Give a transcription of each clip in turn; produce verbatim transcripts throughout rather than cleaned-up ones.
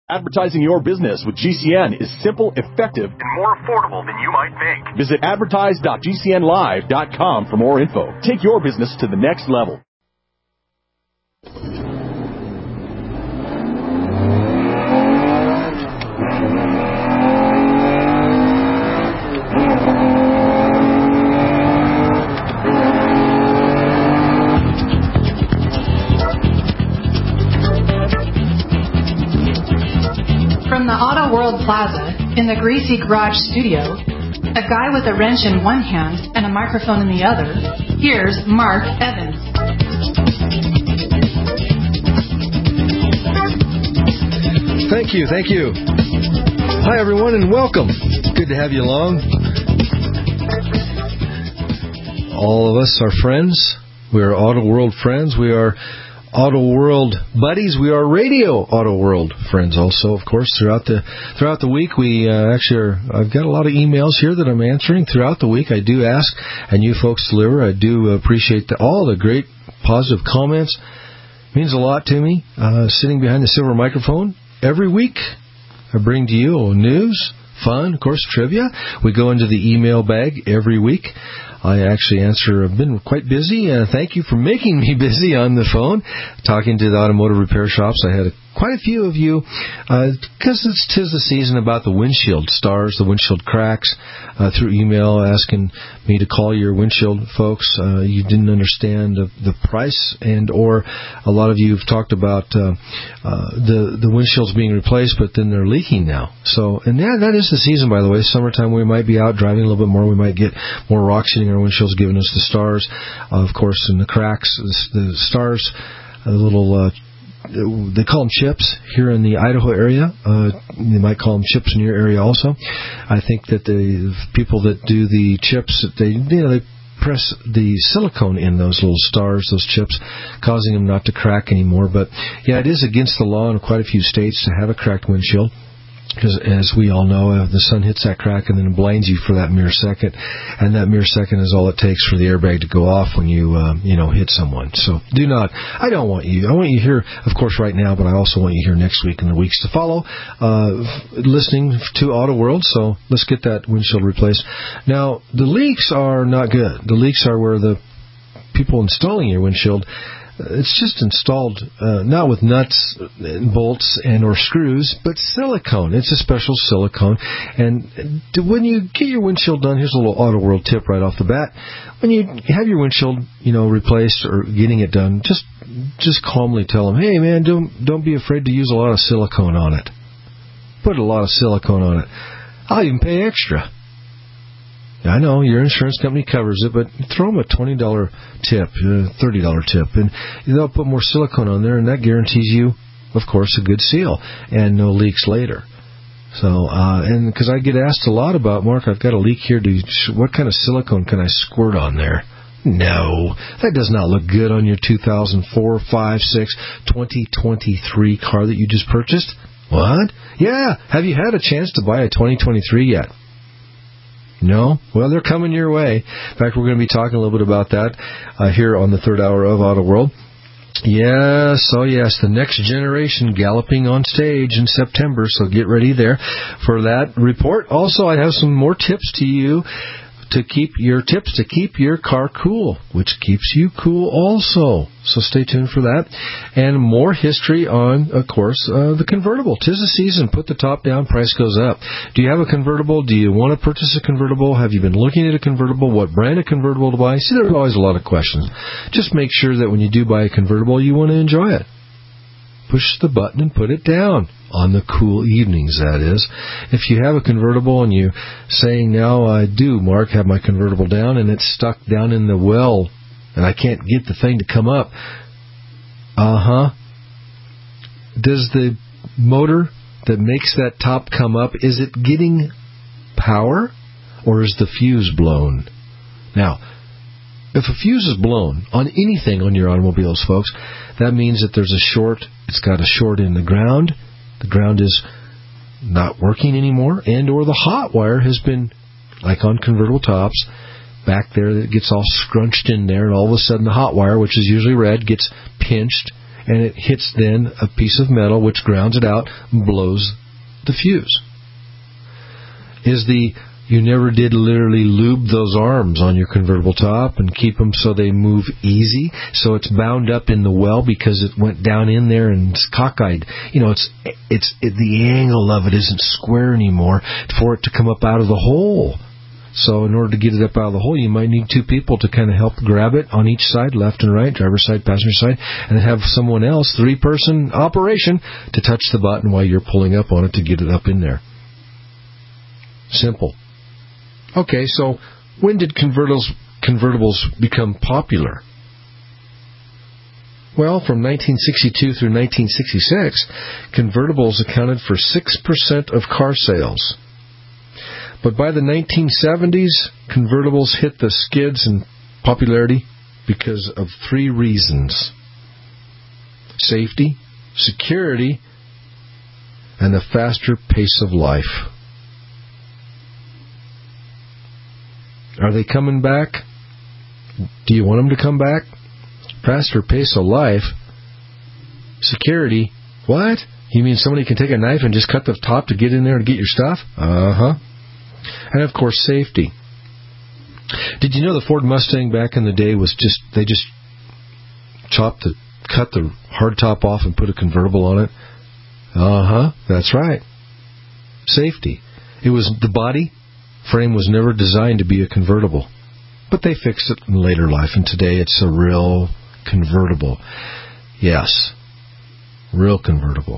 Advertising your business with G C N is simple, effective, and more affordable than you might think. Visit advertise dot g c n live dot com for more info. Take your business to the next level. From the Auto World Plaza in the Greasy Garage studio, a guy with a wrench in one hand and a microphone in the other, here's Mark Evans. Thank you, thank you. Hi, everyone, and welcome. Good to have you along. All of us are friends. We are Auto World friends. We are Auto World buddies. We are Radio Auto World friends also, of course. Throughout the throughout the week, we uh, actually are, I've got a lot of emails here that I'm answering throughout the week. I do ask, and you folks deliver. I do appreciate the, all the great positive comments. It means a lot to me. Uh, sitting behind the silver microphone every week, I bring to you news, fun, of course, trivia. We go into the email bag every week. I actually answer, I've been quite busy. Uh, thank you for making me busy on the phone, talking to the automotive repair shops. I had a, quite a few of you, because uh, it's tis the season about the windshield stars, the windshield cracks, uh, through email asking me to call your windshield folks. Uh, you didn't understand the, the price, and or a lot of you have talked about uh, uh, the, the windshields being replaced, but then they're leaking now. So, and yeah, that is the season, by the way. Summertime, we might be out driving a little bit more. We might get more rocks hitting our windshields, giving us the stars, uh, of course, and the cracks, the, the stars, a little, uh, they call them chips here in the Idaho area. Uh, they might call them chips in your area also. I think that the people that do the chips, they, you know, they press the silicone in those little stars, those chips, causing them not to crack anymore. But yeah, it is against the law in quite a few states to have a cracked windshield. Because as we all know, uh, the sun hits that crack and then blinds you for that mere second, and that mere second is all it takes for the airbag to go off when you, uh, you know, hit someone. So do not. I don't want you. I want you here, of course, right now, but I also want you here next week and the weeks to follow, uh, listening to Auto World. So let's get that windshield replaced. Now, the leaks are not good. The leaks are where the people installing your windshield, it's just installed, uh, not with nuts and bolts and or screws, but silicone. It's a special silicone. And when you get your windshield done, here's a little Auto World tip right off the bat. When you have your windshield, you know, replaced or getting it done, just just calmly tell them, hey, man, don't don't be afraid to use a lot of silicone on it. Put a lot of silicone on it. I'll even pay extra. I know your insurance company covers it, but throw them a twenty dollars tip, a thirty dollars tip, and they'll put more silicone on there, and that guarantees you, of course, a good seal and no leaks later. So, uh, and because I get asked a lot about, Mark, I've got a leak here. Do you, what kind of silicone can I squirt on there? No, that does not look good on your two thousand four, five, six, twenty twenty-three car that you just purchased. What? Yeah. Have you had a chance to buy a twenty twenty-three yet? No? Well, they're coming your way. In fact, we're going to be talking a little bit about that uh, here on the third hour of Auto World. Yes, oh yes, the next generation galloping on stage in September, so get ready there for that report. Also, I have some more tips to you to keep your tips to keep your car cool, which keeps you cool also. So stay tuned for that. And more history on, of course, uh, the convertible. 'Tis the season. Put the top down. Price goes up. Do you have a convertible? Do you want to purchase a convertible? Have you been looking at a convertible? What brand of convertible to buy? See, there's always a lot of questions. Just make sure that when you do buy a convertible, you want to enjoy it. Push the button and put it down. On the cool evenings, that is. If you have a convertible and you're saying, now I do, Mark, have my convertible down, and it's stuck down in the well, and I can't get the thing to come up. Uh-huh. Does the motor that makes that top come up, is it getting power, or is the fuse blown? Now, if a fuse is blown on anything on your automobiles, folks, that means that there's a short. It's got a short in the ground. The ground is not working anymore, and or the hot wire has been, like on convertible tops, back there that gets all scrunched in there, and all of a sudden the hot wire, which is usually red, gets pinched, and it hits then a piece of metal which grounds it out and blows the fuse. Is the you never did literally lube those arms on your convertible top and keep them so they move easy, so it's bound up in the well because it went down in there and it's cockeyed. You know, it's it's it, the angle of it isn't square anymore for it to come up out of the hole. So in order to get it up out of the hole, you might need two people to kind of help grab it on each side, left and right, driver's side, passenger side, and have someone else, three-person operation, to touch the button while you're pulling up on it to get it up in there. Simple. Okay, so when did convertibles, convertibles become popular? Well, from nineteen sixty-two through nineteen sixty-six, convertibles accounted for six percent of car sales. But by the nineteen seventies, convertibles hit the skids in popularity because of three reasons: safety, security, and a faster pace of life. Are they coming back? Do you want them to come back? Faster pace of life. Security. What? You mean somebody can take a knife and just cut the top to get in there and get your stuff? Uh-huh. And, of course, safety. Did you know the Ford Mustang back in the day was just, they just chopped the, cut the hardtop off and put a convertible on it? Uh-huh. That's right. Safety. It was the body frame was never designed to be a convertible. But they fixed it in later life, and today it's a real convertible. Yes. Real convertible.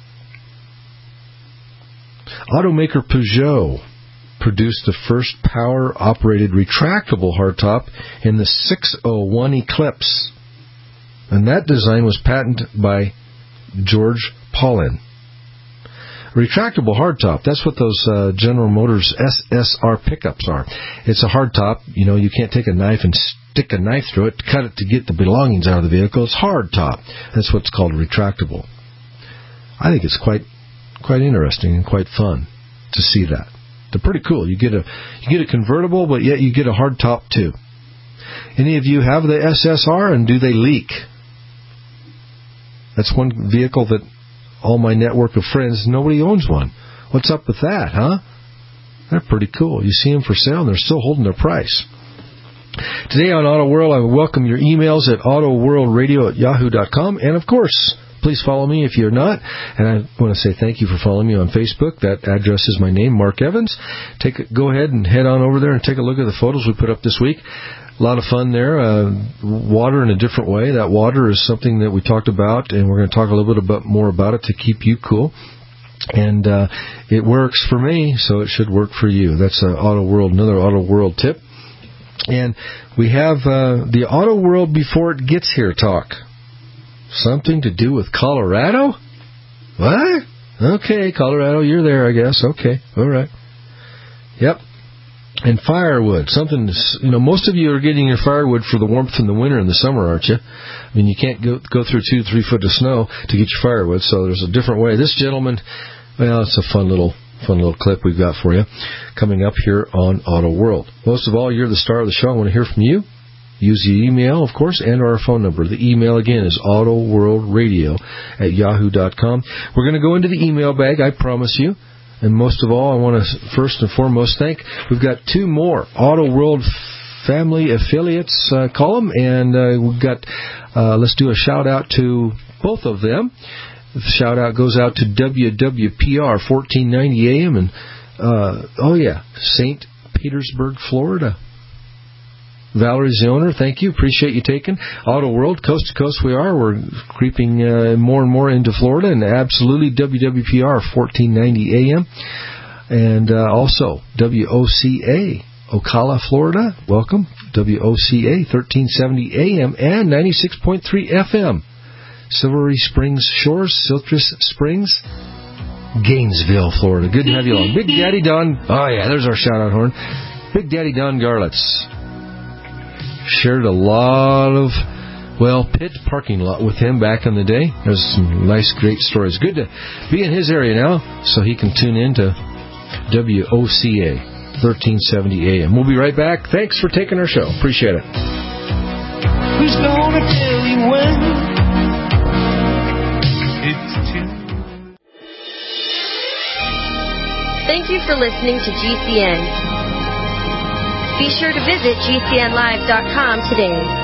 Automaker Peugeot produced the first power-operated retractable hardtop in the six oh one Eclipse. And that design was patented by George Paulin. Retractable hardtop, that's what those uh, General Motors S S R pickups are. It's a hardtop. You know, you can't take a knife and stick a knife through it, cut it to get the belongings out of the vehicle. It's hardtop. That's what's called retractable. I think it's quite quite interesting and quite fun to see that. They're pretty cool. You get a you get a convertible, but yet you get a hardtop too. Any of you have the S S R, and do they leak? That's one vehicle that all my network of friends, nobody owns one. What's up with that, huh? They're pretty cool. You see them for sale, and they're still holding their price. Today on Auto World, I welcome your emails at autoworldradio at yahoo dot com. And, of course, please follow me if you're not. And I want to say thank you for following me on Facebook. That address is my name, Mark Evans. Take a, go ahead and head on over there and take a look at the photos we put up this week. A lot of fun there. Uh, water in a different way. That water is something that we talked about, and we're going to talk a little bit about, more about it to keep you cool. And uh, it works for me, so it should work for you. That's uh, Auto World, another Auto World tip. And we have uh, the Auto World Before It Gets Here talk. Something to do with Colorado? What? Okay, Colorado, you're there, I guess. Okay, all right. Yep. And firewood, something, you know, most of you are getting your firewood for the warmth in the winter and the summer, aren't you? I mean, you can't go go through two, three foot of snow to get your firewood, so there's a different way. This gentleman, well, it's a fun little fun little clip we've got for you coming up here on Auto World. Most of all, you're the star of the show. I want to hear from you. Use the email, of course, and our phone number. The email, again, is autoworldradio at yahoo dot com. We're going to go into the email bag, I promise you. And most of all, I want to first and foremost thank, we've got two more Auto World family affiliates uh, column, and uh, we've got, uh, let's do a shout out to both of them. The shout out goes out to W W P R fourteen ninety A M and, uh, oh yeah, Saint Petersburg, Florida. Valerie's the owner. Thank you. Appreciate you taking Auto World. Coast to coast we are. We're creeping uh, more and more into Florida, and absolutely W W P R fourteen ninety A M. And uh, also W O C A, Ocala, Florida. Welcome. W O C A thirteen seventy A M and ninety-six point three F M. Silvery Springs Shores, Citrus Springs, Gainesville, Florida. Good to have you along. Big Daddy Don. Oh, yeah, there's our shout-out horn. Big Daddy Don Garlitz. Shared a lot of, well, pit parking lot with him back in the day. There's some nice, great stories. Good to be in his area now so he can tune in to W O C A thirteen seventy A M. We'll be right back. Thanks for taking our show. Appreciate it. Who's gonna tell you when Thank you for listening to G C N. Be sure to visit G C N live dot com today.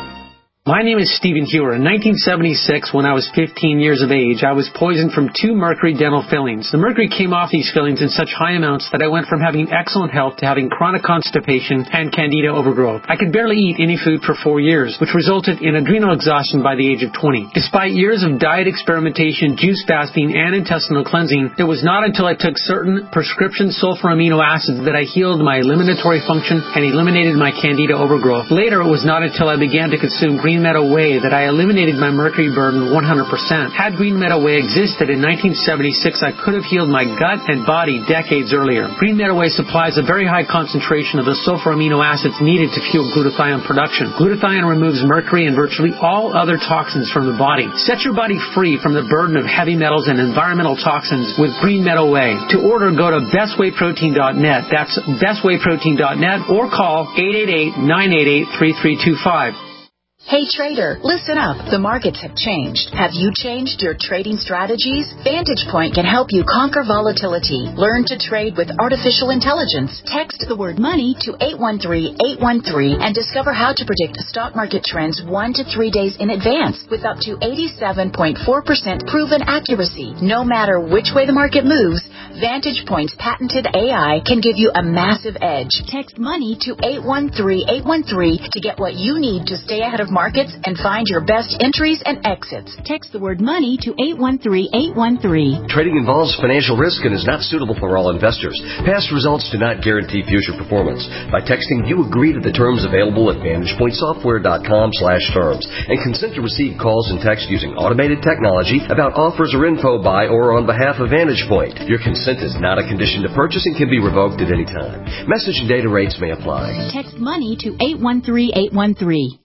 My name is Stephen Hewer. In nineteen seventy-six, when I was fifteen years of age, I was poisoned from two mercury dental fillings. The mercury came off these fillings in such high amounts that I went from having excellent health to having chronic constipation and candida overgrowth. I could barely eat any food for four years, which resulted in adrenal exhaustion by the age of twenty. Despite years of diet experimentation, juice fasting, and intestinal cleansing, it was not until I took certain prescription sulfur amino acids that I healed my eliminatory function and eliminated my candida overgrowth. Later, it was not until I began to consume green Green Meadow Whey that I eliminated my mercury burden one hundred percent. Had Green Meadow Whey existed in nineteen seventy-six, I could have healed my gut and body decades earlier. Green Meadow Whey supplies a very high concentration of the sulfur amino acids needed to fuel glutathione production. Glutathione removes mercury and virtually all other toxins from the body. Set your body free from the burden of heavy metals and environmental toxins with Green Meadow Whey. To order, go to best whey protein dot net. That's best whey protein dot net or call eight eight eight, nine eight eight, three three two five. Hey trader, listen up. The markets have changed. Have you changed your trading strategies? Vantage Point can help you conquer volatility. Learn to trade with artificial intelligence. Text the word money to eight one three, eight one three and discover how to predict stock market trends one to three days in advance with up to eighty-seven point four percent proven accuracy. No matter which way the market moves, Vantage Point's patented A I can give you a massive edge. Text money to eight one three, eight one three to get what you need to stay ahead of markets and find your best entries and exits. Text the word money to eight one three, eight one three. Trading involves financial risk and is not suitable for all investors. Past results do not guarantee future performance. By texting, you agree to the terms available at vantage point software dot com slash terms and consent to receive calls and text using automated technology about offers or info by or on behalf of Vantage Point. Your consent is not a condition to purchase and can be revoked at any time. Message and data rates may apply. Text money to eight one three, eight one three.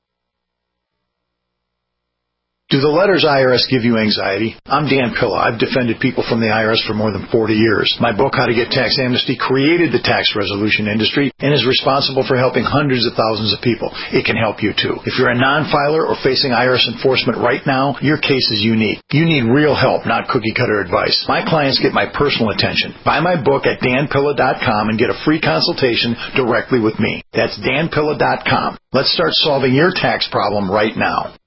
Do the letters I R S give you anxiety? I'm Dan Pilla. I've defended people from the I R S for more than forty years. My book, How to Get Tax Amnesty, created the tax resolution industry and is responsible for helping hundreds of thousands of people. It can help you too. If you're a non-filer or facing I R S enforcement right now, your case is unique. You need real help, not cookie-cutter advice. My clients get my personal attention. Buy my book at dan pilla dot com and get a free consultation directly with me. That's dan pilla dot com. Let's start solving your tax problem right now.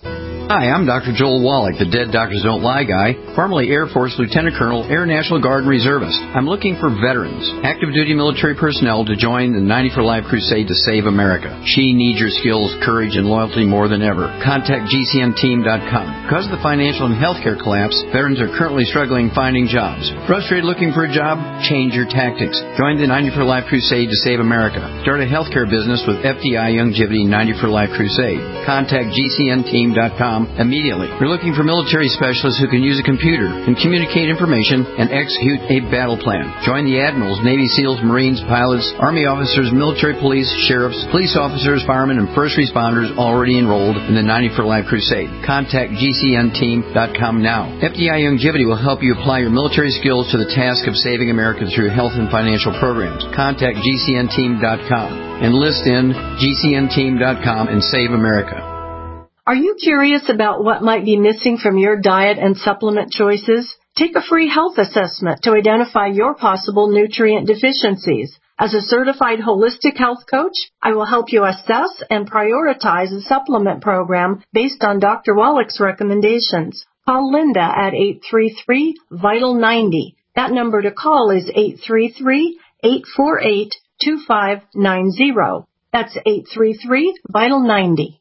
Hi, I'm Doctor Joel Wallach, the Dead Doctors Don't Lie guy, formerly Air Force Lieutenant Colonel, Air National Guard Reservist. I'm looking for veterans, active duty military personnel to join the ninety for Life crusade to save America. She needs your skills, courage, and loyalty more than ever. Contact G C N team dot com. Because of the financial and healthcare collapse, veterans are currently struggling finding jobs. Frustrated looking for a job? Change your tactics. Join the ninety for Life crusade to save America. Start a healthcare business with F D I Youngevity ninety for Life crusade. Contact G C N team dot com immediately. We're looking for military specialists who can use a computer and communicate information and execute a battle plan. Join the admirals, Navy SEALs, Marines, pilots, Army officers, military police, sheriffs, police officers, firemen, and first responders already enrolled in the ninety for Life crusade. Contact G C N team dot com now. F D I Youngevity will help you apply your military skills to the task of saving America through health and financial programs. Contact G C N team dot com. Enlist in G C N team dot com and save America. Are you curious about what might be missing from your diet and supplement choices? Take a free health assessment to identify your possible nutrient deficiencies. As a certified holistic health coach, I will help you assess and prioritize a supplement program based on Doctor Wallach's recommendations. Call Linda at eight three three, vital ninety. That number to call is eight three three, eight four eight, two five nine zero. That's eight three three, vital ninety.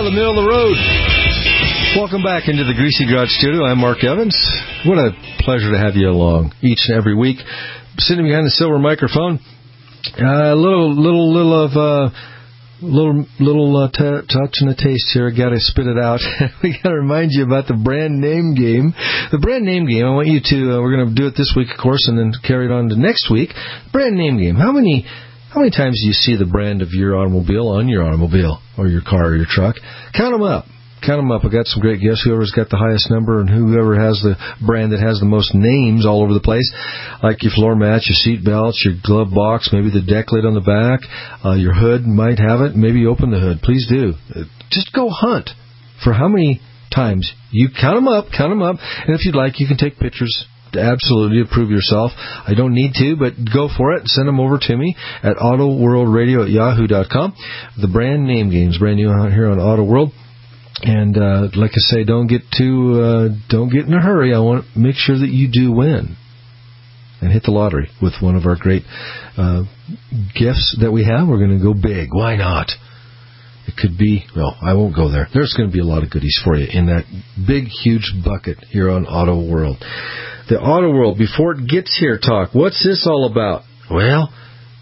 out of the middle of the road. Welcome back into the Greasy Garage Studio. I'm Mark Evans. What a pleasure to have you along each and every week. Sitting behind the silver microphone, a uh, little, little, little of, uh, little, little uh, t- touch and a taste here. Got to spit it out. We got to remind you about the brand name game. The brand name game. I want you to. Uh, we're going to do it this week, of course, and then carry it on to next week. Brand name game. How many? How many times do you see the brand of your automobile on your automobile or your car or your truck? Count them up. Count them up. I got some great guests. Whoever's got the highest number and whoever has the brand that has the most names all over the place, like your floor mats, your seat belts, your glove box, maybe the deck lid on the back, uh, your hood might have it. Maybe open the hood. Please do. Just go hunt for how many times. You count them up. Count them up. And if you'd like, you can take pictures. Absolutely, prove yourself. I don't need to, but go for it. Send them over to me at autoworldradio at yahoo dot com. The brand name games, brand new out here on Auto World. And uh, like I say, don't get too, uh, don't get in a hurry. I want to make sure that you do win and hit the lottery with one of our great uh, gifts that we have. We're going to go big. Why not? It could be, well, I won't go there. There's going to be a lot of goodies for you in that big, huge bucket here on Auto World. The Auto World, before it gets here talk, what's this all about? Well,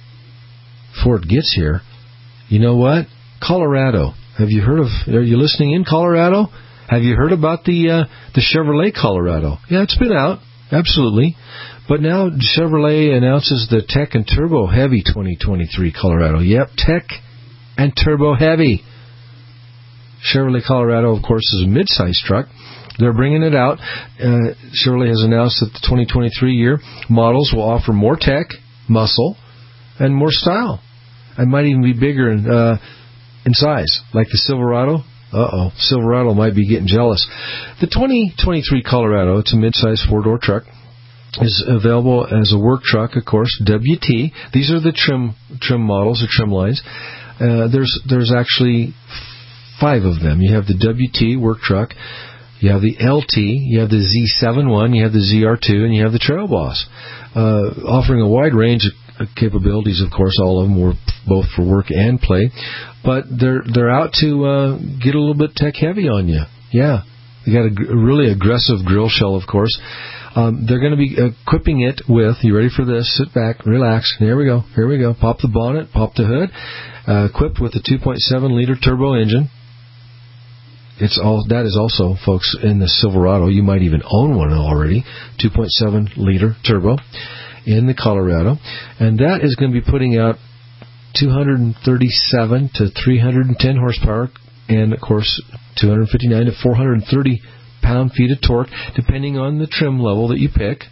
before it gets here, you know what? Colorado. Have you heard of, are you listening in Colorado? Have you heard about the uh, the Chevrolet Colorado? Yeah, it's been out, absolutely. But now Chevrolet announces the Tech and Turbo Heavy twenty twenty-three Colorado. Yep, Tech and Turbo Heavy. Chevrolet Colorado, of course, is a mid-size truck. They're bringing it out. Uh, Chevrolet has announced that the twenty twenty-three year models will offer more tech, muscle, and more style. And might even be bigger in, uh, in size, like the Silverado. Uh-oh, Silverado might be getting jealous. The twenty twenty-three Colorado, it's a mid-size four-door truck, is available as a work truck, of course, W T. These are the trim trim models, or trim lines. Uh, there's there's actually five of them. You have the W T work truck. You have the L T, you have the Z seventy-one, you have the Z R two, and you have the Trail Boss, uh, offering a wide range of capabilities. Of course, all of them were both for work and play, but they're they're out to uh, get a little bit tech heavy on you. Yeah, they got a, a really aggressive grill shell, of course. Um, they're going to be equipping it with. You ready for this? Sit back, relax. Here we go. Here we go. Pop the bonnet, pop the hood. Uh, equipped with a two point seven liter turbo engine. It's all that is also, folks, in the Silverado. You might even own one already. two point seven liter turbo in the Colorado, and that is going to be putting out two hundred thirty-seven to three hundred ten horsepower, and of course two hundred fifty-nine to four hundred thirty pound-feet of torque, depending on the trim level that you pick.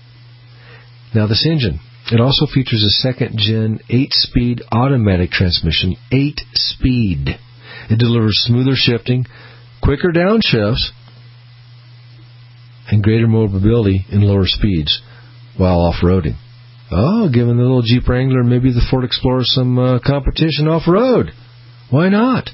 Now, this engine, it also features a second-gen eight-speed automatic transmission. Eight-speed. It delivers smoother shifting, quicker downshifts, and greater mobility in lower speeds while off-roading. Oh, giving the little Jeep Wrangler, maybe the Ford Explorer, some uh, competition off-road. Why not?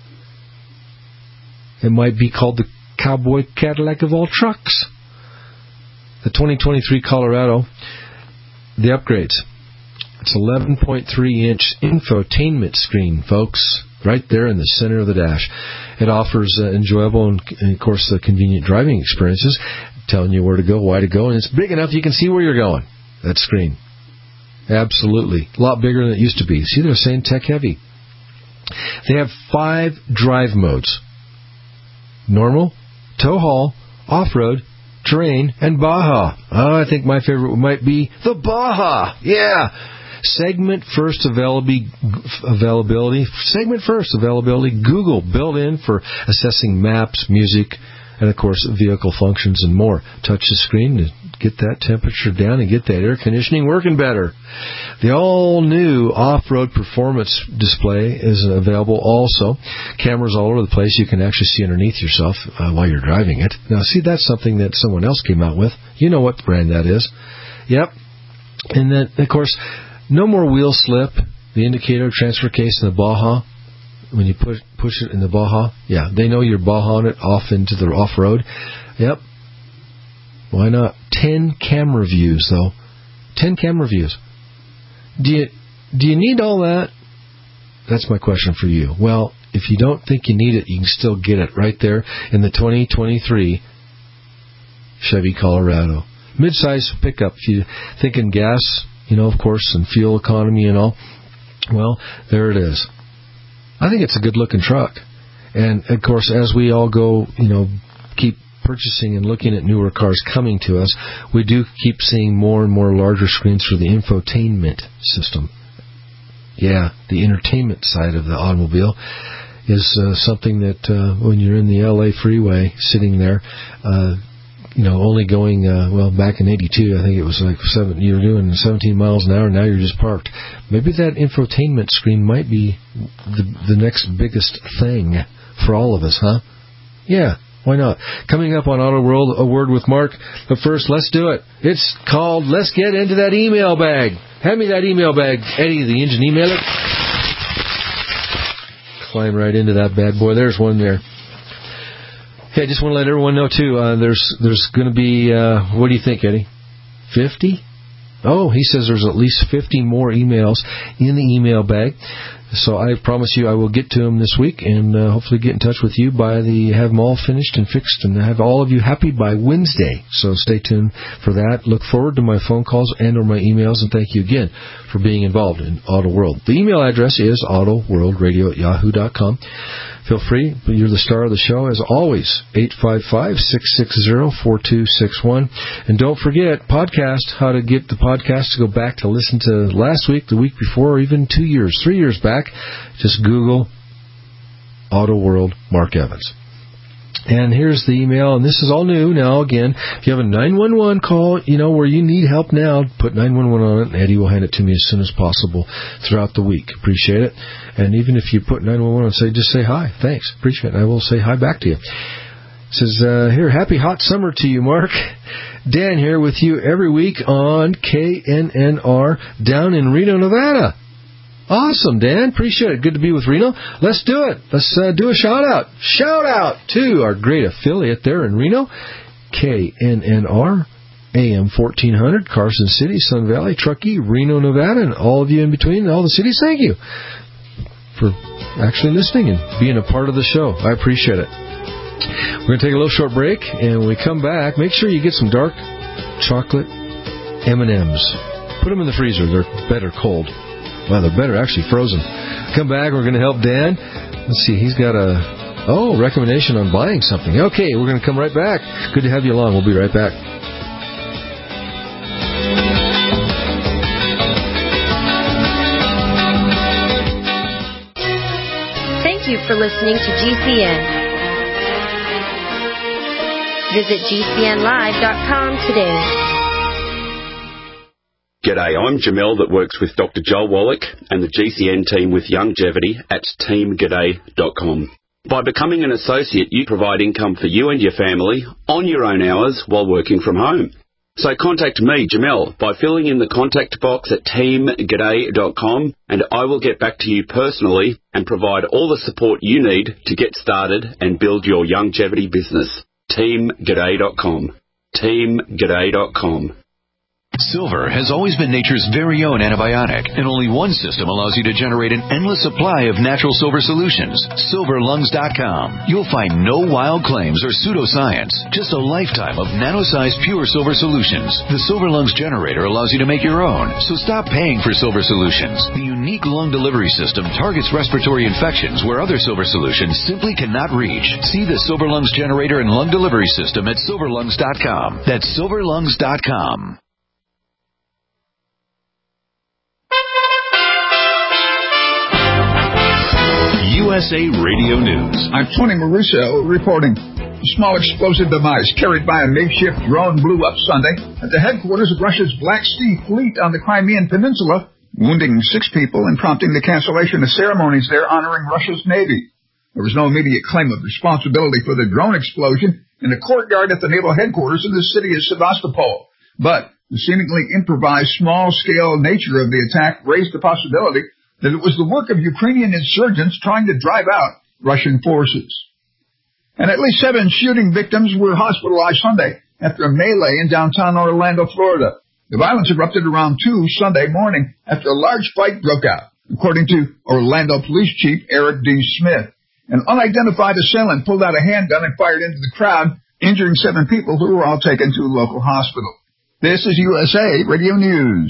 It might be called the Cowboy Cadillac of all trucks. The twenty twenty-three Colorado, the upgrades. It's eleven point three inch infotainment screen, folks, right there in the center of the dash. It offers uh, enjoyable and, and, of course, uh, convenient driving experiences, telling you where to go, why to go, and it's big enough you can see where you're going, that screen. Absolutely. A lot bigger than it used to be. See, they're saying tech heavy. They have five drive modes. Normal, tow haul, off-road, terrain, and Baja. Oh, I think my favorite might be the Baja. Yeah. Segment first availability, availability. Segment first availability. Google built in for assessing maps, music, and, of course, vehicle functions and more. Touch the screen to get that temperature down and get that air conditioning working better. The all-new off-road performance display is available also. Cameras all over the place. You can actually see underneath yourself uh, while you're driving it. Now, see, that's something that someone else came out with. You know what brand that is. Yep. And then, of course, no more wheel slip. The indicator transfer case in the Baja, when you push push it in the Baja, yeah, they know you're Baja-ing it off into the off-road. Yep. Why not? Ten camera views, though. Ten camera views. Do you, do you need all that? That's my question for you. Well, if you don't think you need it, you can still get it right there in the twenty twenty-three Chevy Colorado. Mid-size pickup. If you're thinking gas, you know, of course, and fuel economy and all, well, there it is. I think it's a good-looking truck. And, of course, as we all go, you know, keep purchasing and looking at newer cars coming to us, we do keep seeing more and more larger screens for the infotainment system. Yeah, the entertainment side of the automobile is uh, something that uh, when you're in the L A freeway sitting there, uh, you know, only going, uh, well, back in eighty-two, I think it was like seven, you were doing seventeen miles an hour, now you're just parked. Maybe that infotainment screen might be the, the next biggest thing for all of us, huh? Yeah. Why not? Coming up on Auto World, a word with Mark. But first, let's do it. It's called Let's Get Into That Email Bag. Hand me that email bag, Eddie, the engine emailer. Climb right into that bad boy. There's one there. Hey, I just want to let everyone know, too, uh, there's there's going to be, uh, what do you think, Eddie? fifty? Oh, he says there's at least fifty more emails in the email bag. So I promise you I will get to them this week and uh, hopefully get in touch with you by the, have them all finished and fixed and have all of you happy by Wednesday. So stay tuned for that. Look forward to my phone calls and or my emails, and thank you again for being involved in Auto World. The email address is autoworldradio at yahoo dot com. Feel free, you're the star of the show as always, eight five five, six six zero, four two six one. And don't forget, podcast, how to get the podcast to go back to listen to last week, the week before, or even two years, three years back. Just Google Auto World Mark Evans. And here's the email, and this is all new now. Again, if you have a nine one one call, you know, where you need help now, put nine one one on it, and Eddie will hand it to me as soon as possible throughout the week. Appreciate it. And even if you put nine one one on, say, just say hi. Thanks. Appreciate it. And I will say hi back to you. It says, uh, here, happy hot summer to you, Mark. Dan here with you every week on K N N R down in Reno, Nevada. Awesome, Dan. Appreciate it. Good to be with Reno. Let's do it. Let's uh, do a shout-out. Shout-out to our great affiliate there in Reno, K N N R, A M fourteen hundred, Carson City, Sun Valley, Truckee, Reno, Nevada, and all of you in between, all the cities. Thank you for actually listening and being a part of the show. I appreciate it. We're going to take a little short break, and when we come back, make sure you get some dark chocolate M and M's. Put them in the freezer. They're better cold. Well, they're better actually frozen. Come back. We're going to help Dan. Let's see. He's got a, oh, recommendation on buying something. Okay, we're going to come right back. Good to have you along. We'll be right back. Thank you for listening to G C N. Visit G C N live dot com today. G'day, I'm Jamel that works with Doctor Joel Wallach and the G C N team with Longevity at team g'day dot com. By becoming an associate, you provide income for you and your family on your own hours while working from home. So contact me, Jamel, by filling in the contact box at team g'day dot com, and I will get back to you personally and provide all the support you need to get started and build your longevity business. team g'day dot com. team g'day dot com. Silver has always been nature's very own antibiotic, and only one system allows you to generate an endless supply of natural silver solutions. silver lungs dot com. You'll find no wild claims or pseudoscience, just a lifetime of nano-sized pure silver solutions. The Silver Lungs generator allows you to make your own, so stop paying for silver solutions. The unique lung delivery system targets respiratory infections where other silver solutions simply cannot reach. See the Silver Lungs generator and lung delivery system at silver lungs dot com. That's silver lungs dot com. U S A Radio News. I'm Tony Maruso reporting. A small explosive device carried by a makeshift drone blew up Sunday at the headquarters of Russia's Black Sea Fleet on the Crimean Peninsula, wounding six people and prompting the cancellation of ceremonies there honoring Russia's Navy. There was no immediate claim of responsibility for the drone explosion in the courtyard at the naval headquarters in the city of Sevastopol. But the seemingly improvised small-scale nature of the attack raised the possibility that it was the work of Ukrainian insurgents trying to drive out Russian forces. And at least seven shooting victims were hospitalized Sunday after a melee in downtown Orlando, Florida. The violence erupted around two Sunday morning after a large fight broke out, according to Orlando Police Chief Eric D. Smith. An unidentified assailant pulled out a handgun and fired into the crowd, injuring seven people who were all taken to a local hospital. This is U S A Radio News.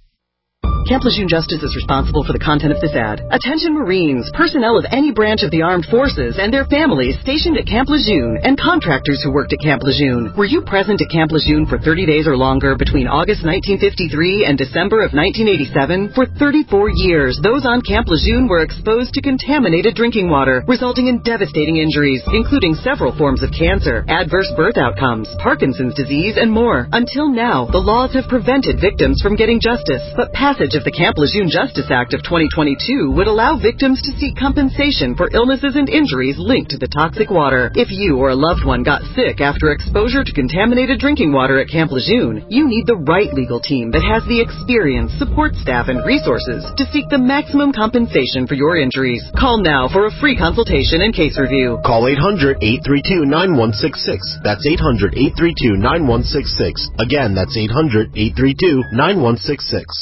Camp Lejeune Justice is responsible for the content of this ad. Attention Marines, personnel of any branch of the armed forces and their families stationed at Camp Lejeune, and contractors who worked at Camp Lejeune. Were you present at Camp Lejeune for thirty days or longer between August nineteen fifty-three and December of nineteen eighty-seven? For thirty-four years, those on Camp Lejeune were exposed to contaminated drinking water, resulting in devastating injuries, including several forms of cancer, adverse birth outcomes, Parkinson's disease, and more. Until now, the laws have prevented victims from getting justice, but passage of the Camp Lejeune Justice Act of twenty twenty-two would allow victims to seek compensation for illnesses and injuries linked to the toxic water. If you or a loved one got sick after exposure to contaminated drinking water at Camp Lejeune, you need the right legal team that has the experience, support staff, and resources to seek the maximum compensation for your injuries. Call now for a free consultation and case review. Call eight hundred, eight three two, nine one six six. That's eight hundred, eight three two, nine one six six. Again, that's eight hundred, eight three two, nine one six six.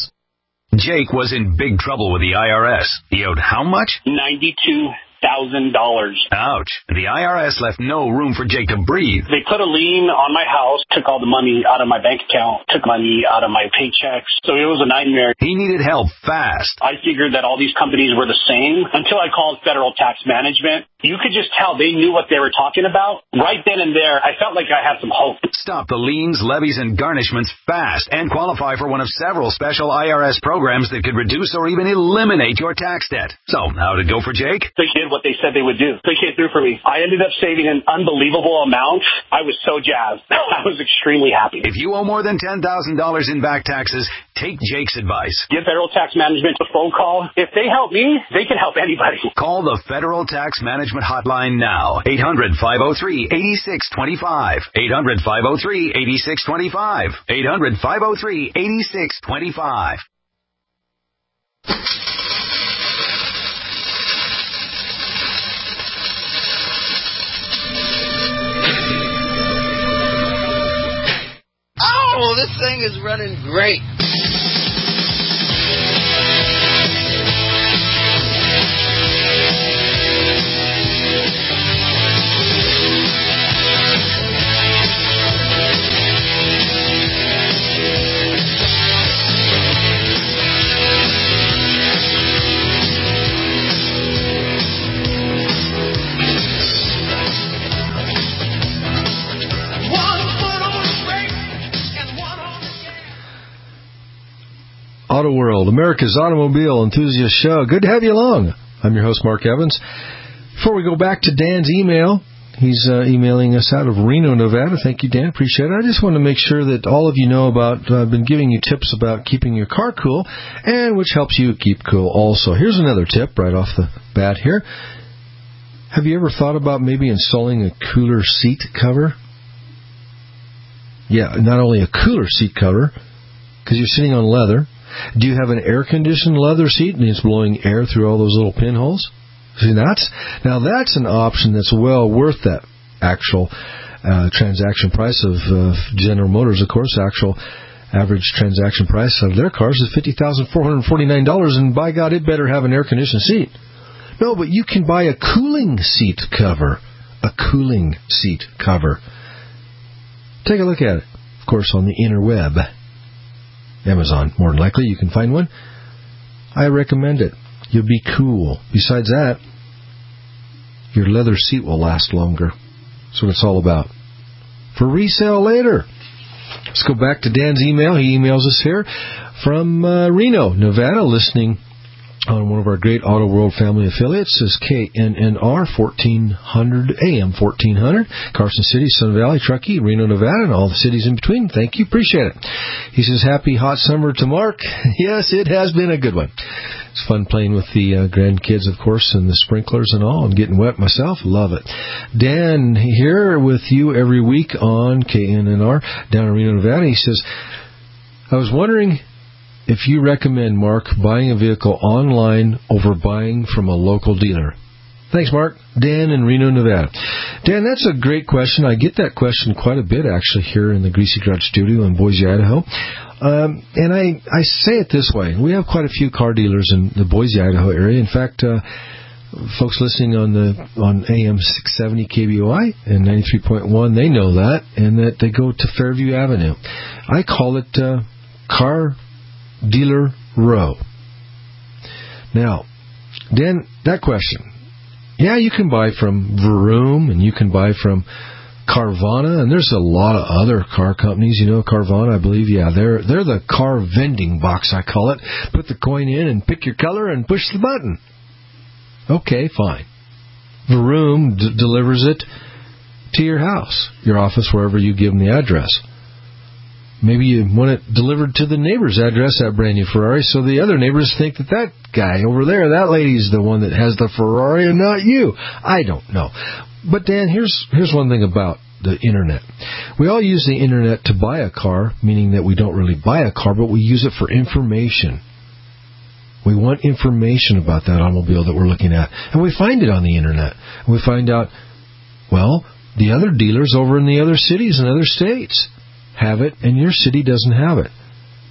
Jake was in big trouble with the I R S. He owed how much? ninety-two thousand dollars. Ouch. The I R S left no room for Jake to breathe. They put a lien on my house, took all the money out of my bank account, took money out of my paychecks. So it was a nightmare. He needed help fast. I figured that all these companies were the same until I called Federal Tax Management. You could just tell they knew what they were talking about. Right then and there, I felt like I had some hope. Stop the liens, levies, and garnishments fast and qualify for one of several special I R S programs that could reduce or even eliminate your tax debt. So, how did it go for Jake? They did what they said they would do. They came through for me. I ended up saving an unbelievable amount. I was so jazzed. I was extremely happy. If you owe more than ten thousand dollars in back taxes, take Jake's advice. Give Federal Tax Management a phone call. If they help me, they can help anybody. Call the Federal Tax Management Hotline now. eight hundred, five oh three, eight six two five. eight hundred, five oh three, eight six two five. eight hundred, five oh three, eight six two five. Oh, this thing is running great. Auto World, America's automobile enthusiast show. Good to have you along. I'm your host, Mark Evans. Before we go back to Dan's email, he's uh, emailing us out of Reno, Nevada. Thank you, Dan. Appreciate it. I just want to make sure that all of you know about, uh, I've been giving you tips about keeping your car cool, and which helps you keep cool also. Here's another tip right off the bat here. Have you ever thought about maybe installing a cooler seat cover? Yeah, not only a cooler seat cover, because you're sitting on leather. Do you have an air-conditioned leather seat and it's blowing air through all those little pinholes? See, that's, now that's an option that's well worth that actual uh, transaction price of uh, General Motors, of course. Actual average transaction price of their cars is fifty thousand four hundred forty-nine dollars, and by God, it better have an air-conditioned seat. No, but you can buy a cooling seat cover. A cooling seat cover. Take a look at it, of course, on the interweb. Amazon, more than likely, you can find one. I recommend it. You'll be cool. Besides that, your leather seat will last longer. That's what it's all about. For resale later. Let's go back to Dan's email. He emails us here from uh, Reno, Nevada, listening on one of our great Auto World family affiliates. Is K N N R fourteen hundred A M fourteen hundred, Carson City, Sun Valley, Truckee, Reno, Nevada, and all the cities in between. Thank you. Appreciate it. He says, happy hot summer to Mark. Yes, it has been a good one. It's fun playing with the uh, grandkids, of course, and the sprinklers and all, and getting wet myself. Love it. Dan here with you every week on K N N R down in Reno, Nevada. He says, I was wondering if you recommend, Mark, buying a vehicle online over buying from a local dealer. Thanks, Mark. Dan in Reno, Nevada. Dan, that's a great question. I get that question quite a bit, actually, here in the Greasy Garage studio in Boise, Idaho. Um, and I, I say it this way. We have quite a few car dealers in the Boise, Idaho area. In fact, uh, folks listening on the on A M six seventy K B O I and ninety-three point one, they know that, and that they go to Fairview Avenue. I call it uh, Car Dealer Row. Now, Dan, that question. Yeah, you can buy from Vroom, and you can buy from Carvana, and there's a lot of other car companies. You know, Carvana, I believe, yeah, they're they're the car vending box, I call it. Put the coin in and pick your color and push the button. Okay, fine. Vroom d- delivers it to your house, your office, wherever you give them the address. Maybe you want it delivered to the neighbor's address, that brand new Ferrari, so the other neighbors think that that guy over there, that lady's the one that has the Ferrari and not you. I don't know. But, Dan, here's here's one thing about the Internet. We all use the Internet to buy a car, meaning that we don't really buy a car, but we use it for information. We want information about that automobile that we're looking at. And we find it on the Internet. And we find out, well, the other dealers over in the other cities and other states have it, and your city doesn't have it.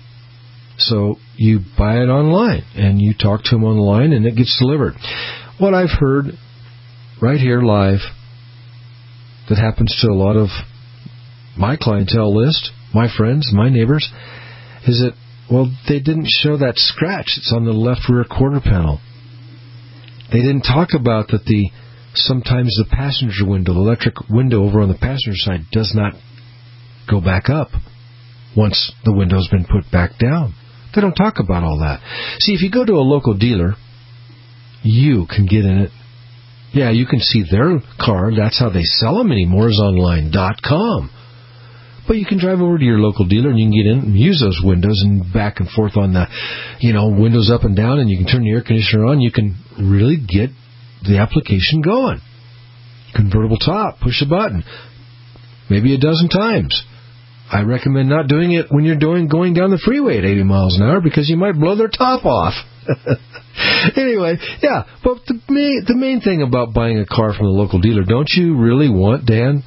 So you buy it online, and you talk to them online, and it gets delivered. What I've heard right here live that happens to a lot of my clientele list, my friends, my neighbors, is that, well, they didn't show that scratch. It's on the left rear quarter panel. They didn't talk about that the sometimes the passenger window, the electric window over on the passenger side, does not go back up once the window's been put back down. They don't talk about all that. See, if you go to a local dealer, you can get in it. Yeah, you can see their car. That's how they sell them anymore, is online dot com. But you can drive over to your local dealer and you can get in and use those windows and back and forth on the, you know, windows up and down, and you can turn the air conditioner on. You can really get the application going. Convertible top, push a button. Maybe a dozen times. I recommend not doing it when you're doing going down the freeway at eighty miles an hour because you might blow their top off. Anyway, yeah, but the main, the main thing about buying a car from the local dealer, don't you really want, Dan,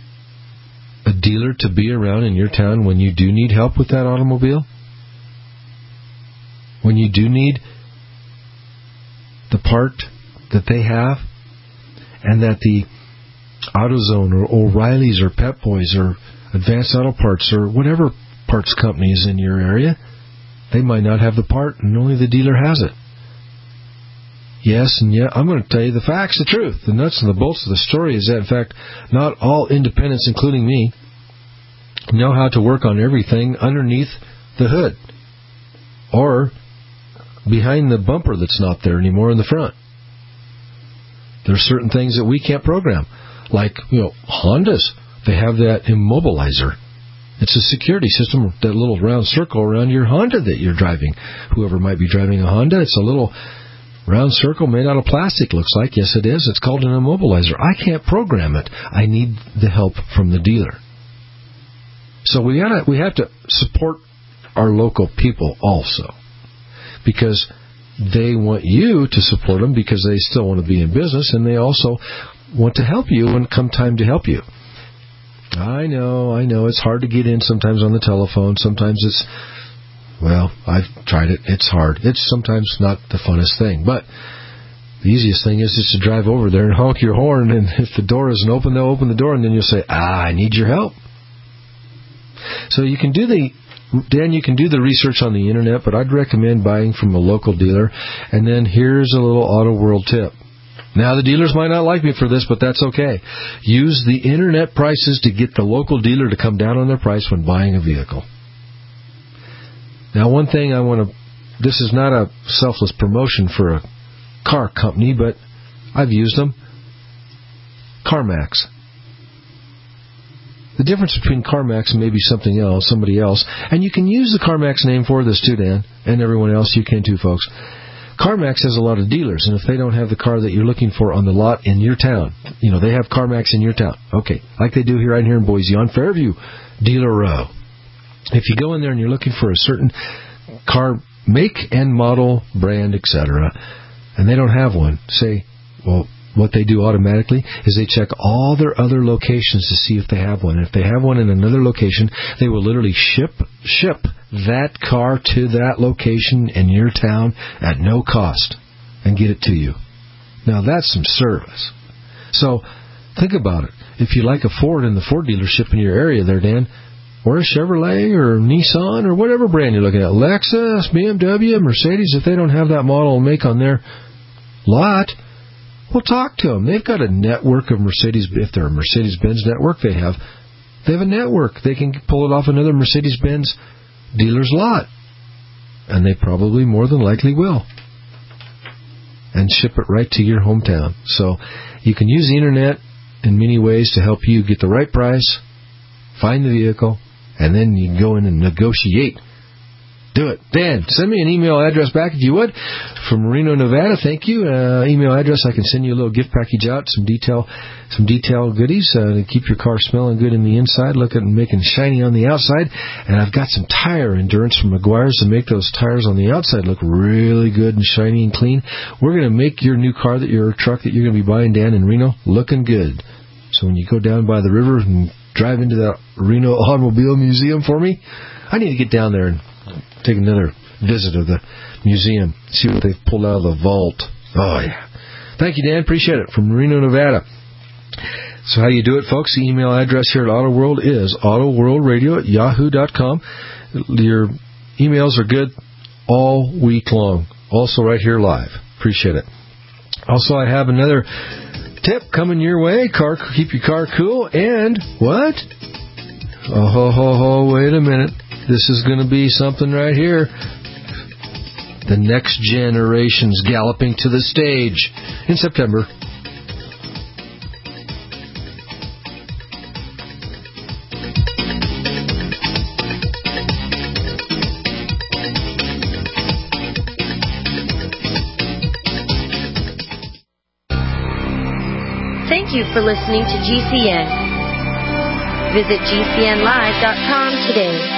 a dealer to be around in your town when you do need help with that automobile? When you do need the part that they have, and that the AutoZone or O'Reilly's or Pep Boys or Advanced Auto Parts or whatever parts company is in your area, they might not have the part and only the dealer has it. Yes, and yeah, I'm going to tell you the facts, the truth. The nuts and the bolts of the story is that, in fact, not all independents, including me, know how to work on everything underneath the hood or behind the bumper that's not there anymore in the front. There are certain things that we can't program. Like, you know, Hondas, they have that immobilizer. It's a security system, that little round circle around your Honda that you're driving. Whoever might be driving a Honda, it's a little round circle made out of plastic, looks like. Yes, it is. It's called an immobilizer. I can't program it. I need the help from the dealer. So we gotta, we have to support our local people also, because they want you to support them because they still want to be in business, and they also want to help you when come time to help you. I know, I know, it's hard to get in sometimes on the telephone. Sometimes it's, well, I've tried it. It's hard. It's sometimes not the funnest thing. But the easiest thing is just to drive over there and honk your horn, and if the door isn't open, they'll open the door, and then you'll say, ah, I need your help. So you can do the, Dan, you can do the research on the Internet, but I'd recommend buying from a local dealer. And then here's a little Auto World tip. Now, the dealers might not like me for this, but that's okay. Use the Internet prices to get the local dealer to come down on their price when buying a vehicle. Now, one thing I want to, this is not a selfless promotion for a car company, but I've used them. CarMax. The difference between CarMax and maybe something else, somebody else, and you can use the CarMax name for this too, Dan, and everyone else, you can too, folks. CarMax has a lot of dealers, and if they don't have the car that you're looking for on the lot in your town, you know, they have CarMax in your town. Okay, like they do here right here in Boise on Fairview Dealer Row. If you go in there and you're looking for a certain car make and model, brand, et cetera, and they don't have one, say, well, what they do automatically is they check all their other locations to see if they have one. If they have one in another location, they will literally ship ship that car to that location in your town at no cost and get it to you. Now that's some service. So think about it. If you like a Ford in the Ford dealership in your area there, Dan, or a Chevrolet or Nissan or whatever brand you're looking at, Lexus, B M W, Mercedes, if they don't have that model and make on their lot, well, talk to them. They've got a network of Mercedes. If they're a Mercedes-Benz network, they have they have a network. They can pull it off another Mercedes-Benz dealer's lot, and they probably more than likely will, and ship it right to your hometown. So you can use the internet in many ways to help you get the right price, find the vehicle, and then you can go in and negotiate. Do it. Dan, send me an email address back if you would, from Reno, Nevada. Thank you. Uh, email address, I can send you a little gift package out, some detail, some detail goodies uh, to keep your car smelling good in the inside, looking making shiny on the outside. And I've got some tire endurance from Meguiar's to make those tires on the outside look really good and shiny and clean. We're going to make your new car, that your truck that you're going to be buying, Dan, in Reno, looking good. So when you go down by the river and drive into the Reno Automobile Museum for me, I need to get down there and take another visit of the museum, see what they've pulled out of the vault. Oh, yeah. Thank you, Dan. Appreciate it. From Reno, Nevada. So how you do it, folks? The email address here at Auto World is autoworldradio at yahoo dot com. Your emails are good all week long. Also right here live. Appreciate it. Also, I have another tip coming your way. Car, keep your car cool. And what? Oh, ho, ho, ho, wait a minute. This is going to be something right here. The next generation's galloping to the stage in September. Thank you for listening to G C N. Visit G C N live dot com today.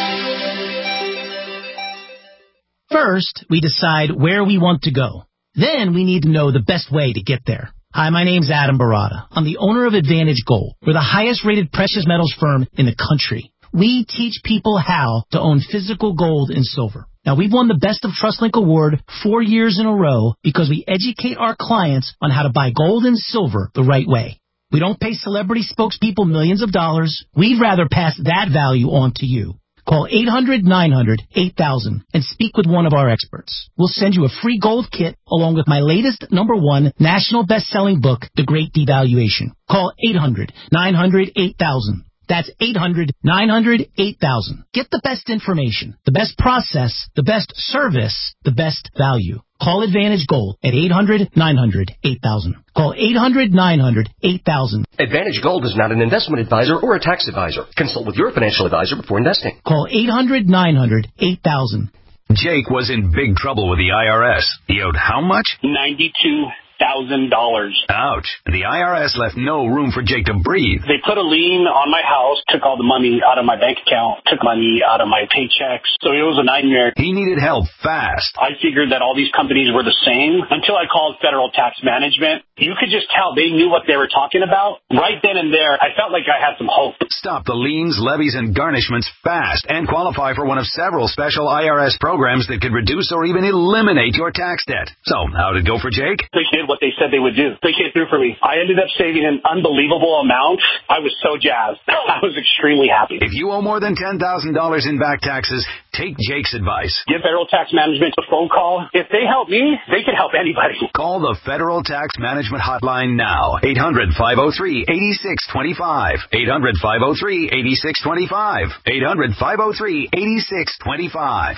First, we decide where we want to go. Then we need to know the best way to get there. Hi, my name's Adam Barada. I'm the owner of Advantage Gold. We're the highest-rated precious metals firm in the country. We teach people how to own physical gold and silver. Now, we've won the Best of TrustLink Award four years in a row because we educate our clients on how to buy gold and silver the right way. We don't pay celebrity spokespeople millions of dollars. We'd rather pass that value on to you. Call eight hundred, nine hundred, eight thousand and speak with one of our experts. We'll send you a free gold kit along with my latest number one national best-selling book, The Great Devaluation. Call eight hundred, nine hundred, eight thousand. That's eight hundred, nine hundred, eight thousand. Get the best information, the best process, the best service, the best value. Call Advantage Gold at eight hundred, nine hundred, eight thousand. Call eight hundred, nine hundred, eight thousand. Advantage Gold is not an investment advisor or a tax advisor. Consult with your financial advisor before investing. Call eight hundred, nine hundred, eight thousand. Jake was in big trouble with the I R S. He owed how much? ninety-two thousand dollars. Ouch. The I R S left no room for Jake to breathe. They put a lien on my house, took all the money out of my bank account, took money out of my paychecks. So it was a nightmare. He needed help fast. I figured that all these companies were the same until I called Federal Tax Management. You could just tell they knew what they were talking about. Right then and there, I felt like I had some hope. Stop the liens, levies, and garnishments fast and qualify for one of several special I R S programs that could reduce or even eliminate your tax debt. So, how'd it go for Jake? They did what they said they would do. They came through for me. I ended up saving an unbelievable amount. I was so jazzed. I was extremely happy. If you owe more than ten thousand dollars in back taxes, take Jake's advice. Give Federal Tax Management a phone call. If they help me, they can help anybody. Call the Federal Tax Management Hotline now. eight hundred, five oh three, eight six two five. eight hundred, five oh three, eight six two five. eight hundred, five oh three, eight six two five.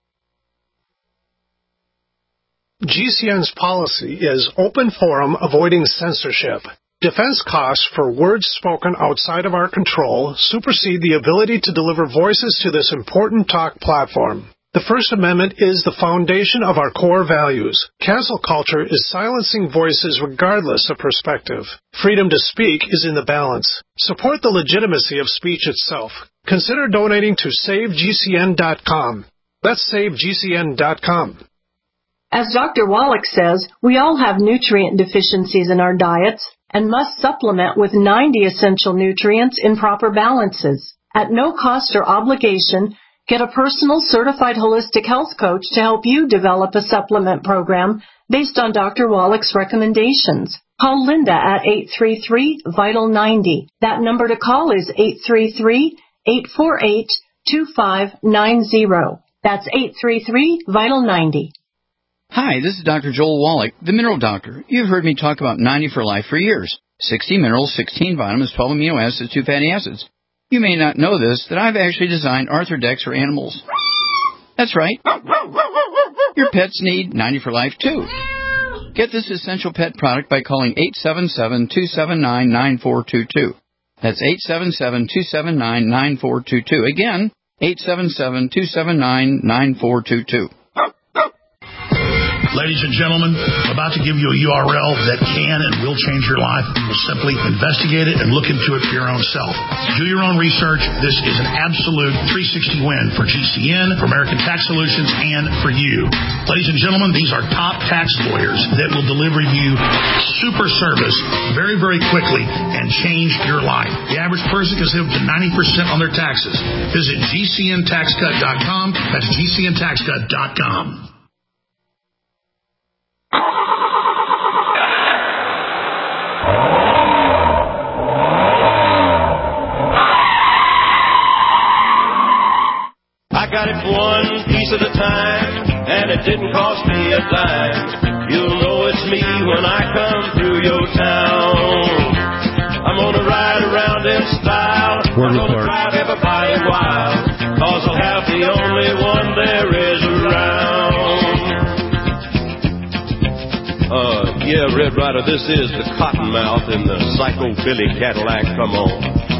G C N's policy is open forum, avoiding censorship. Defense costs for words spoken outside of our control supersede the ability to deliver voices to this important talk platform. The First Amendment is the foundation of our core values. Cancel culture is silencing voices regardless of perspective. Freedom to speak is in the balance. Support the legitimacy of speech itself. Consider donating to save G C N dot com. That's save G C N dot com. As Doctor Wallach says, we all have nutrient deficiencies in our diets and must supplement with ninety essential nutrients in proper balances. At no cost or obligation, get a personal certified holistic health coach to help you develop a supplement program based on Doctor Wallach's recommendations. Call Linda at eight three three, VITAL ninety. That number to call is eight three three, eight four eight, two five nine zero. That's eight three three, VITAL ninety. Hi, this is Doctor Joel Wallach, the Mineral Doctor. You've heard me talk about ninety for Life for years. sixty minerals, sixteen vitamins, twelve amino acids, two fatty acids. You may not know this, that I've actually designed Arthrodex for animals. That's right. Your pets need ninety for Life, too. Get this essential pet product by calling eight seven seven, two seven nine, nine four two two. That's eight seven seven, two seven nine, nine four two two. Again, eight seven seven, two seven nine, nine four two two. Ladies and gentlemen, I'm about to give you a U R L that can and will change your life. You will simply investigate it and look into it for your own self. Do your own research. This is an absolute three sixty win for G C N, for American Tax Solutions, and for you. Ladies and gentlemen, these are top tax lawyers that will deliver you super service very, very quickly and change your life. The average person can save up to ninety percent on their taxes. Visit G C N tax cut dot com. That's G C N tax cut dot com. I got it one piece at a time, and it didn't cost me a dime. You'll know it's me when I come through your town. I'm gonna ride around in style. Word I'm gonna report. drive everybody wild, cause I'll have the only one there is around. Uh, yeah, Red Rider, this is the Cottonmouth in the Psycho Billy Cadillac. Come on.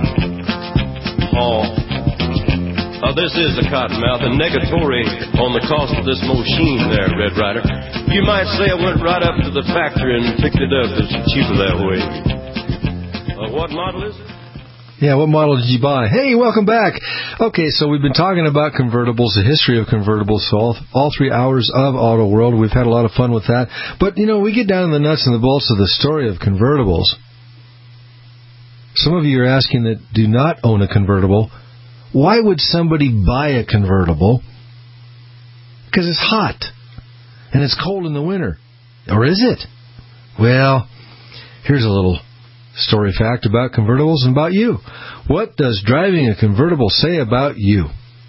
Oh. Uh, this is the Cottonmouth, and negatory on the cost of this machine there, Red Rider. You might say I went right up to the factory and picked it up. It's cheaper that way. Uh, what model is it? Yeah, what model did you buy? Hey, welcome back. Okay, so we've been talking about convertibles, the history of convertibles, so all, all three hours of Auto World. We've had a lot of fun with that. But, you know, we get down to the nuts and the bolts of the story of convertibles. Some of you are asking that do not own a convertible, why would somebody buy a convertible? Because it's hot, and it's cold in the winter. Or is it? Well, here's a little story fact about convertibles and about you. What does driving a convertible say about you?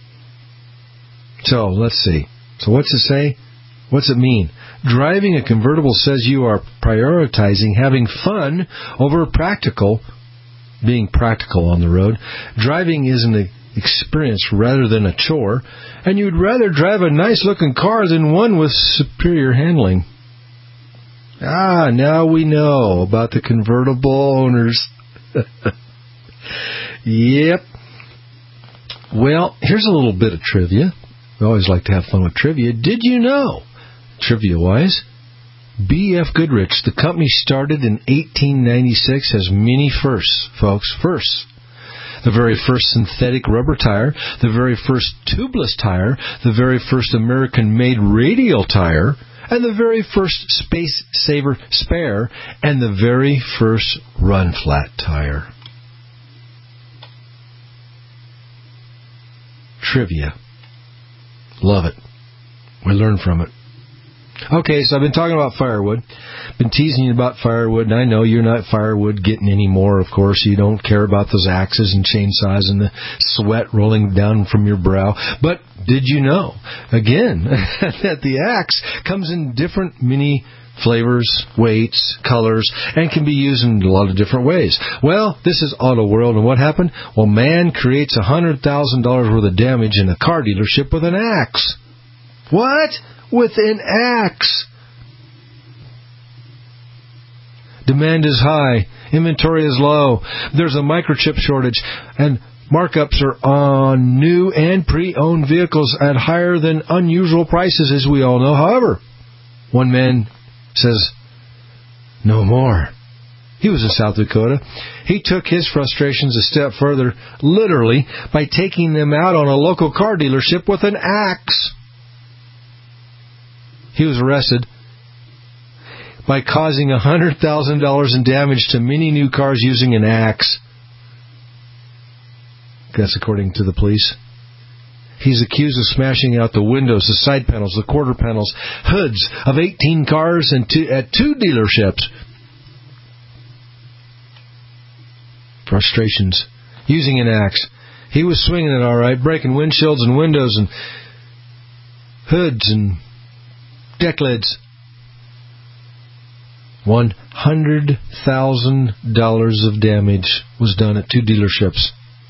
So, let's see. So what's it say? What's it mean? Driving a convertible says you are prioritizing having fun over practical, being practical on the road. Driving is an experience rather than a chore, and you'd rather drive a nice-looking car than one with superior handling. Ah, now we know about the convertible owners. Yep. Well, here's a little bit of trivia. We always like to have fun with trivia. Did you know, trivia-wise, B F Goodrich, the company started in eighteen ninety-six, has many firsts, folks, firsts. The very first synthetic rubber tire, the very first tubeless tire, the very first American-made radial tire, and the very first Space Saver spare, and the very first run-flat tire. Trivia. Love it. We learn from it. Okay, so I've been talking about firewood. Been teasing you about firewood, and I know you're not firewood getting any more, of course. You don't care about those axes and chainsaws and the sweat rolling down from your brow. But did you know, again, that the axe comes in different mini flavors, weights, colors, and can be used in a lot of different ways? Well, this is Auto World, and what happened? Well, man creates one hundred thousand dollars worth of damage in a car dealership with an axe. What? With an axe. Demand is high. Inventory is low. There's a microchip shortage, and markups are on new and pre-owned vehicles at higher than unusual prices, as we all know. However, one man says, no more. He was in South Dakota. He took his frustrations a step further, literally, by taking them out on a local car dealership with an axe. He was arrested by causing one hundred thousand dollars in damage to many new cars using an axe. That's according to the police. He's accused of smashing out the windows, the side panels, the quarter panels, hoods of eighteen cars and two, at two dealerships. Frustrations. Using an axe. He was swinging it all right, breaking windshields and windows and hoods and deck lids. One hundred thousand dollars of damage was done at two dealerships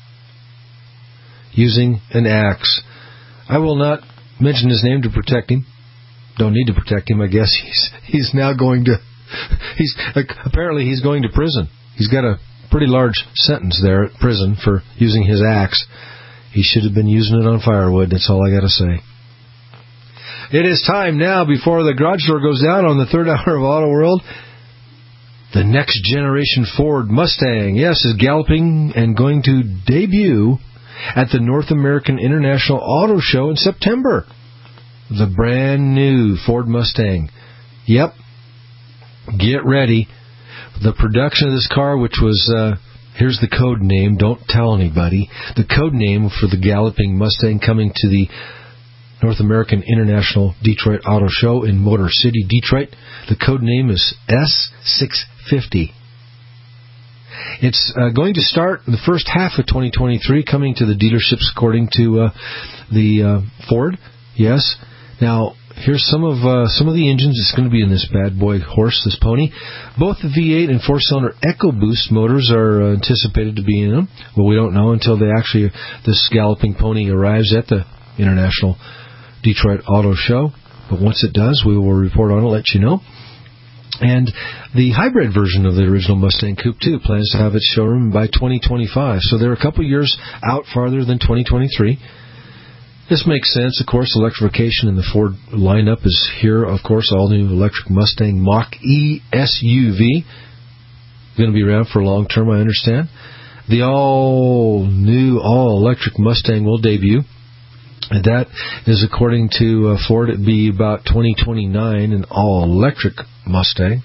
using an axe. I will not mention his name to protect him. Don't need to protect him, I guess. He's he's now going to... He's apparently he's going to prison. He's got a pretty large sentence there at prison for using his axe. He should have been using it on firewood. That's all I got to say. It is time now, before the garage door goes down on the third hour of Auto World. The next generation Ford Mustang, yes, is galloping and going to debut at the North American International Auto Show in September. The brand new Ford Mustang. Yep. Get ready. The production of this car, which was, uh, here's the code name, don't tell anybody. The code name for the galloping Mustang coming to the North American International Detroit Auto Show in Motor City, Detroit. The code name is S six fifty. It's uh, going to start in the first half of twenty twenty-three, coming to the dealerships according to uh, the uh, Ford. Yes. Now, here's some of uh, some of the engines that's going to be in this bad boy horse, this pony. Both the V eight and four-cylinder EcoBoost motors are uh, anticipated to be in them. Well, we don't know until they actually this galloping pony arrives at the International Detroit Auto Show. But once it does, we will report on it, let you know. And the hybrid version of the original Mustang Coupe, too, plans to have its showroom by twenty twenty-five. So they're a couple years out farther than twenty twenty-three. This makes sense. Of course, electrification in the Ford lineup is here. Of course, all-new electric Mustang Mach-E S U V. Going to be around for long term, I understand. The all-new, all-electric Mustang will debut. And that is, according to uh, Ford, it'd be about twenty twenty-nine, an all-electric Mustang.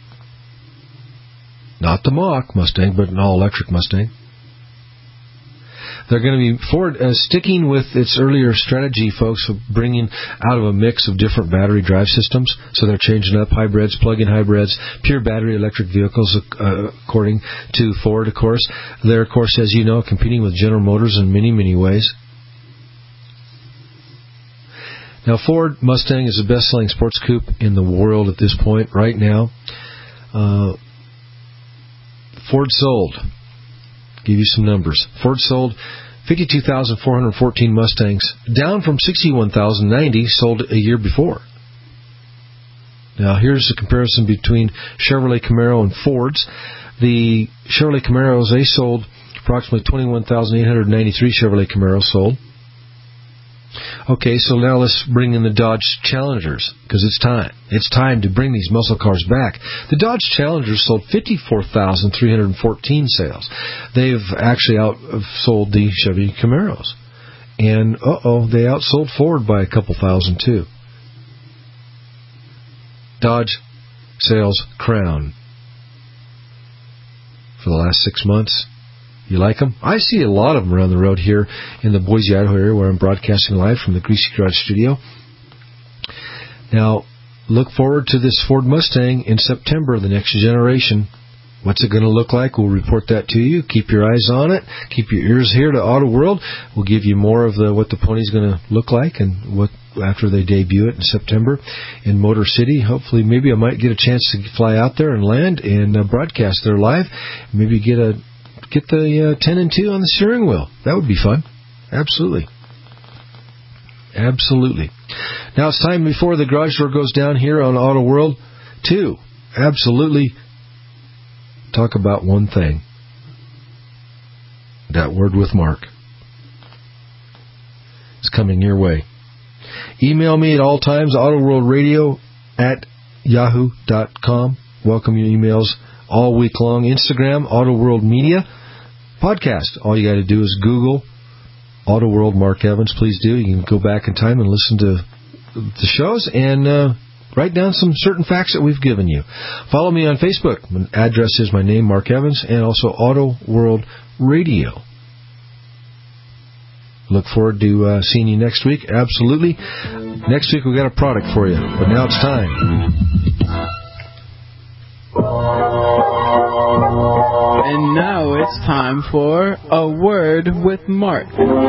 Not the Mach Mustang, but an all-electric Mustang. They're going to be, Ford, uh, sticking with its earlier strategy, folks, of bringing out of a mix of different battery drive systems. So they're changing up hybrids, plug-in hybrids, pure battery electric vehicles, uh, according to Ford, of course. They're, of course, as you know, competing with General Motors in many, many ways. Now, Ford Mustang is the best-selling sports coupe in the world at this point, right now. Uh, Ford sold, give you some numbers. Ford sold fifty-two thousand four hundred fourteen Mustangs, down from sixty-one thousand ninety sold a year before. Now, here's a comparison between Chevrolet Camaro and Ford's. The Chevrolet Camaros, they sold approximately twenty-one thousand eight hundred ninety-three Chevrolet Camaros sold. Okay, so now let's bring in the Dodge Challengers, because it's time. It's time to bring these muscle cars back. The Dodge Challengers sold fifty-four thousand three hundred fourteen sales. They've actually outsold the Chevy Camaros. And, uh-oh, they outsold Ford by a couple thousand, too. Dodge sales crown for the last six months. You like them? I see a lot of them around the road here in the Boise, Idaho area where I'm broadcasting live from the Greasy Garage studio. Now, look forward to this Ford Mustang in September, the next generation. What's it going to look like? We'll report that to you. Keep your eyes on it. Keep your ears here to Auto World. We'll give you more of the what the pony's going to look like and what after they debut it in September in Motor City. Hopefully, maybe I might get a chance to fly out there and land and uh, broadcast there live. Maybe get a Get the uh, ten and two on the steering wheel. That would be fun. Absolutely. Absolutely. Now it's time before the garage door goes down here on Auto World to absolutely talk about one thing. That Word with Mark. It's coming your way. Email me at all times, autoworldradio at yahoo dot com. Welcome your emails all week long. Instagram, Auto World Media. Podcast. All you got to do is Google Auto World Mark Evans. Please do. You can go back in time and listen to the shows and uh, write down some certain facts that we've given you. Follow me on Facebook. My address is my name, Mark Evans, and also Auto World Radio. Look forward to uh, seeing you next week. Absolutely. Next week we've got a product for you. But now it's time. And now it's time for A Word with Mark.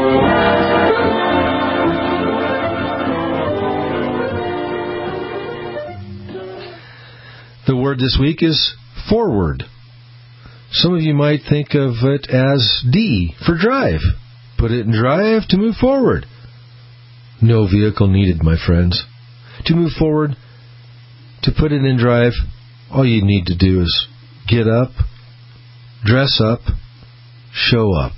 The word this week is forward. Some of you might think of it as D for drive. Put it in drive to move forward. No vehicle needed, my friends. To move forward, to put it in drive, all you need to do is get up, dress up, show up.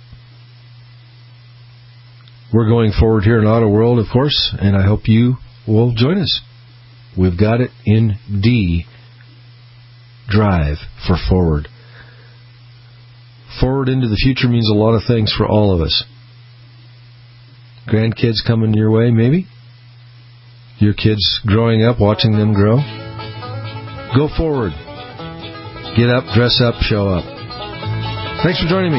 We're going forward here in Auto World, of course, and I hope you will join us. We've got it in D, drive for forward. Forward into the future means a lot of things for all of us. Grandkids coming your way, maybe? Your kids growing up, watching them grow? Go forward. Get up, dress up, show up. Thanks for joining me.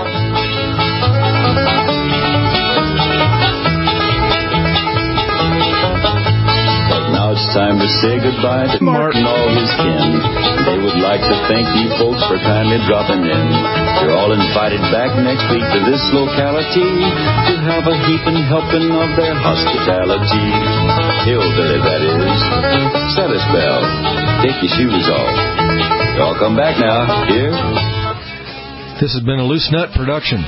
Now it's time to say goodbye to Mark and all his kin. They would like to thank you folks for kindly dropping in. You're all invited back next week to this locality to have a heaping helping of their hospitality. Hillbilly, that is. Set a spell. Take your shoes off. Y'all come back now. Here. This has been a Loose Nut production.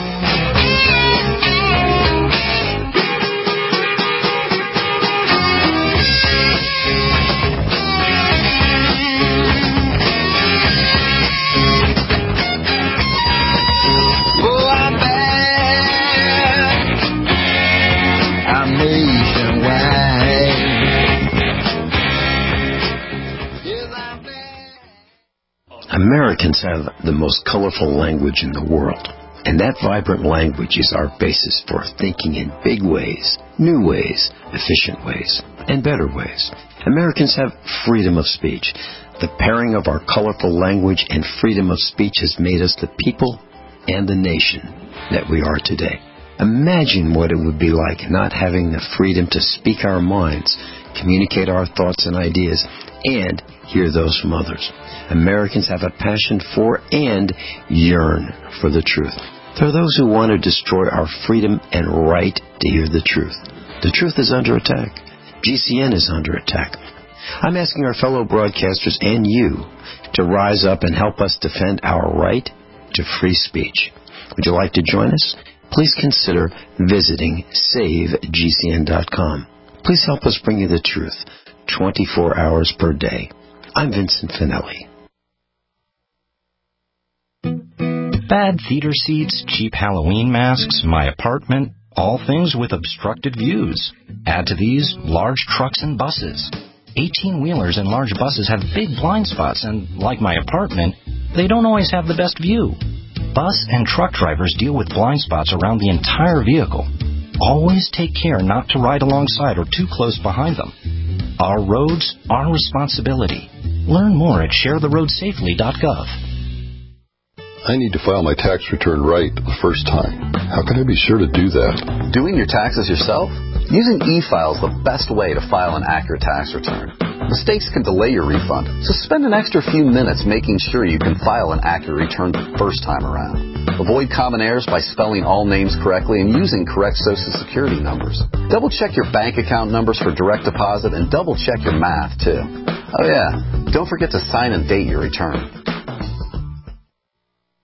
Americans have the most colorful language in the world, and that vibrant language is our basis for thinking in big ways, new ways, efficient ways, and better ways. Americans have freedom of speech. The pairing of our colorful language and freedom of speech has made us the people and the nation that we are today. Imagine what it would be like not having the freedom to speak our minds, communicate our thoughts and ideas, and hear those from others. Americans have a passion for and yearn for the truth. There are those who want to destroy our freedom and right to hear the truth. The truth is under attack. G C N is under attack. I'm asking our fellow broadcasters and you to rise up and help us defend our right to free speech. Would you like to join us? Please consider visiting save G C N dot com. Please help us bring you the truth twenty-four hours per day. I'm Vincent Finelli. Bad theater seats, cheap Halloween masks, my apartment, all things with obstructed views. Add to these large trucks and buses. eighteen-wheelers and large buses have big blind spots, and like my apartment, they don't always have the best view. Bus and truck drivers deal with blind spots around the entire vehicle. Always take care not to ride alongside or too close behind them. Our roads, our responsibility. Learn more at share the road safely dot gov. I need to file my tax return right the first time. How can I be sure to do that? Doing your taxes yourself? Using e-file is the best way to file an accurate tax return. Mistakes can delay your refund, so spend an extra few minutes making sure you can file an accurate return the first time around. Avoid common errors by spelling all names correctly and using correct Social Security numbers. Double-check your bank account numbers for direct deposit and double-check your math, too. Oh, yeah, don't forget to sign and date your return.